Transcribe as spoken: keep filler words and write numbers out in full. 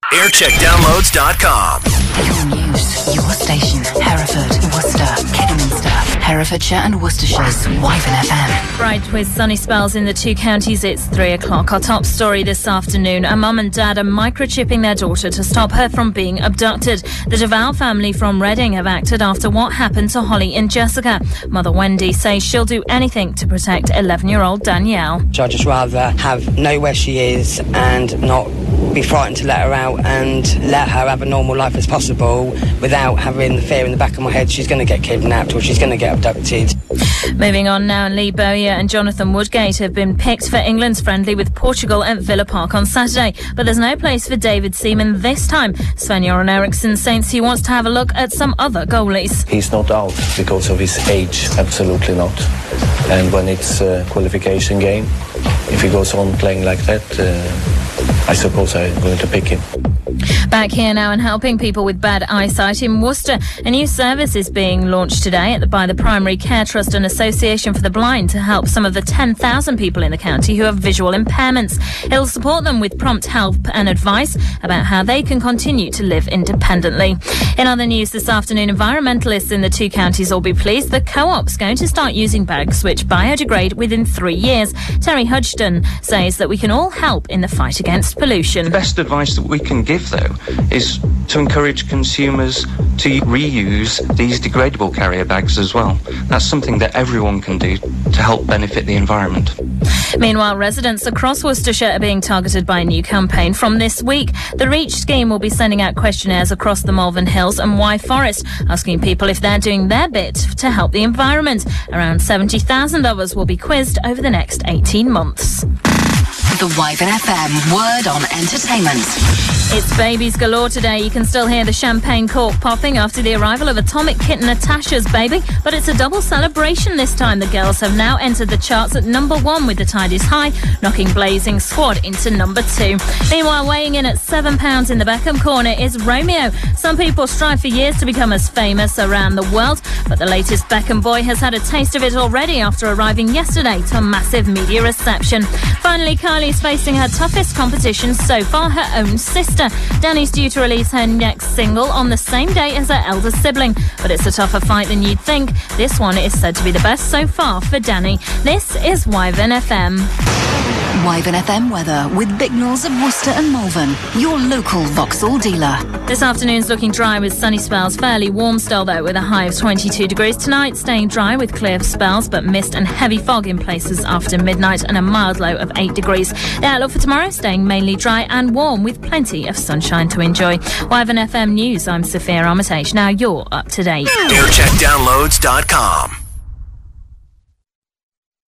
aircheck downloads dot com. Your news, your station. Hereford, Worcester, Kidderminster, Herefordshire and Worcestershire's Wyvern F M. Bright with sunny spells in the two counties. It's three o'clock. Our top story this afternoon. A mum and dad are microchipping their daughter to stop her from being abducted. The Deval family from Reading have acted after what happened to Holly and Jessica. Mother Wendy says she'll do anything to protect eleven-year-old Danielle. I'd just rather have know where she is and not be frightened to let her out and let her have a normal life as possible without having the fear in the back of my head she's going to get kidnapped or she's going to get abducted. Moving on now, Lee Bowyer and Jonathan Woodgate have been picked for England's friendly with Portugal at Villa Park on Saturday, but there's no place for David Seaman this time. Sven-Göran Eriksson says he wants to have a look at some other goalies. He's not out because of his age, absolutely not. And when it's a qualification game, if he goes on playing like that, uh, I suppose I'm going to pick him. Back here now and helping people with bad eyesight in Worcester. A new service is being launched today at the, by the Primary Care Trust and Association for the Blind to help some of the ten thousand people in the county who have visual impairments. It'll support them with prompt help and advice about how they can continue to live independently. In other news this afternoon, environmentalists in the two counties will be pleased the Co-op's going to start using bags which biodegrade within three years. Terry Hudgton says that we can all help in the fight against pollution. The best advice that we can give, though, is to encourage consumers to reuse these degradable carrier bags as well. That's something that everyone can do to help benefit the environment. Meanwhile, residents across Worcestershire are being targeted by a new campaign from this week. The REACH scheme will be sending out questionnaires across the Malvern Hills and Wye Forest, asking people if they're doing their bit to help the environment. Around seventy thousand of us will be quizzed over the next eighteen months. The Wyvern F M Word on Entertainment. It's babies galore today. You can still hear the champagne cork popping after the arrival of atomic kitten Natasha's baby, but it's a double celebration this time. The girls have now entered the charts at number one with The Tide Is High, knocking Blazing Squad into number two. Meanwhile, weighing in at seven pounds in the Beckham corner is Romeo. Some people strive for years to become as famous around the world, but the latest Beckham boy has had a taste of it already after arriving yesterday to a massive media reception. Finally, Kylie's facing her toughest competition so far, her own sister. Dani's due to release her next single on the same day as her elder sibling, but it's a tougher fight than you'd think. This one is said to be the best so far for Dani. This is Wyvern F M. Wyvern F M weather with Bignells of Worcester and Malvern, your local Vauxhall dealer. This afternoon's looking dry with sunny spells, fairly warm still though, with a high of twenty-two degrees. Tonight staying dry with clear spells, but mist and heavy fog in places after midnight, and a mild low of eight degrees. The outlook for tomorrow staying mainly dry and warm with plenty of sunshine to enjoy. Wyvern F M News, I'm Sophia Armitage. Now you're up to date. aircheck downloads dot com.